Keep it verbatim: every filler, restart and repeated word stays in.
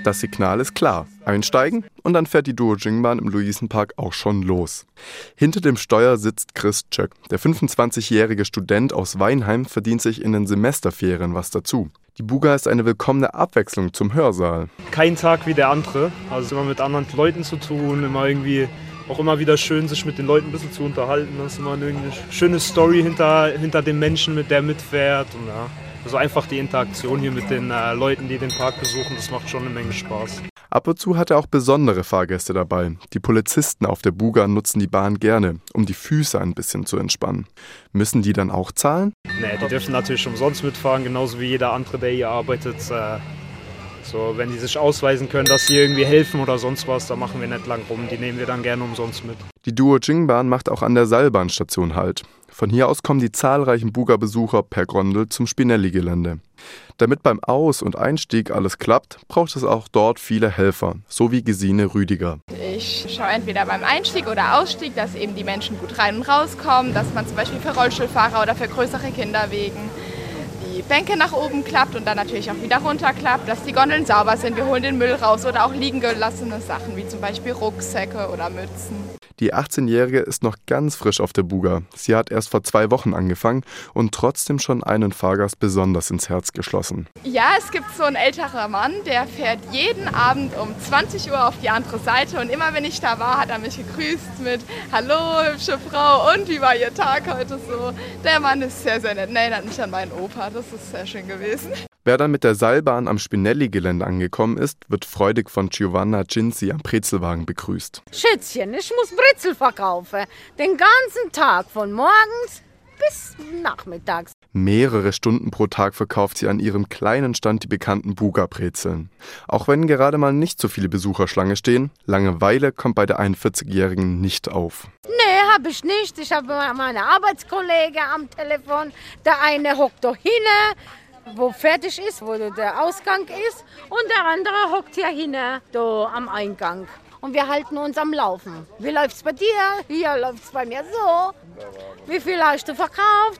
Das Signal ist klar. Einsteigen und dann fährt die Duo-Jing-Bahn im Luisenpark auch schon los. Hinter dem Steuer sitzt Chris Tschöck. Der fünfundzwanzigjährige Student aus Weinheim verdient sich in den Semesterferien was dazu. Die Buga ist eine willkommene Abwechslung zum Hörsaal. Kein Tag wie der andere. Also immer mit anderen Leuten zu tun, immer irgendwie auch immer wieder schön, sich mit den Leuten ein bisschen zu unterhalten. Das ist immer eine schöne Story hinter, hinter dem Menschen, mit der mitfährt. Und ja, also einfach die Interaktion hier mit den äh, Leuten, die den Park besuchen, das macht schon eine Menge Spaß. Ab und zu hat er auch besondere Fahrgäste dabei. Die Polizisten auf der Buga nutzen die Bahn gerne, um die Füße ein bisschen zu entspannen. Müssen die dann auch zahlen? Nee, die dürfen natürlich umsonst mitfahren, genauso wie jeder andere, der hier arbeitet. Äh, so, wenn die sich ausweisen können, dass sie irgendwie helfen oder sonst was, da machen wir nicht lang rum. Die nehmen wir dann gerne umsonst mit. Die Duo-Jing-Bahn macht auch an der Seilbahnstation Halt. Von hier aus kommen die zahlreichen Buga-Besucher per Gondel zum Spinelli-Gelände. Damit beim Aus- und Einstieg alles klappt, braucht es auch dort viele Helfer, so wie Gesine Rüdiger. Ich schaue entweder beim Einstieg oder Ausstieg, dass eben die Menschen gut rein und rauskommen, dass man zum Beispiel für Rollstuhlfahrer oder für größere Kinderwegen die Bänke nach oben klappt und dann natürlich auch wieder runterklappt, dass die Gondeln sauber sind. Wir holen den Müll raus oder auch liegen gelassene Sachen wie zum Beispiel Rucksäcke oder Mützen. Die achtzehnjährige ist noch ganz frisch auf der Buga. Sie hat erst vor zwei Wochen angefangen und trotzdem schon einen Fahrgast besonders ins Herz geschlossen. Ja, es gibt so einen älterer Mann, der fährt jeden Abend um zwanzig Uhr auf die andere Seite und immer wenn ich da war, hat er mich gegrüßt mit Hallo, hübsche Frau, und wie war Ihr Tag heute so? Der Mann ist sehr, sehr nett und erinnert mich an meinen Opa, das ist sehr schön gewesen. Wer dann mit der Seilbahn am Spinelli-Gelände angekommen ist, wird freudig von Giovanna Ginzi am Brezelwagen begrüßt. Schätzchen, ich muss Brezel verkaufen. Den ganzen Tag, von morgens bis nachmittags. Mehrere Stunden pro Tag verkauft sie an ihrem kleinen Stand die bekannten Buga-Brezeln. Auch wenn gerade mal nicht so viele Besucher Schlange stehen, Langeweile kommt bei der einundvierzigjährigen nicht auf. Nee, hab ich nicht. Ich habe meine Arbeitskollegen am Telefon. Der eine hockt da hinten, wo fertig ist, wo der Ausgang ist. Und der andere hockt hier hinten, da am Eingang. Und wir halten uns am Laufen. Wie läuft's bei dir? Hier läuft's bei mir so. Wie viel hast du verkauft?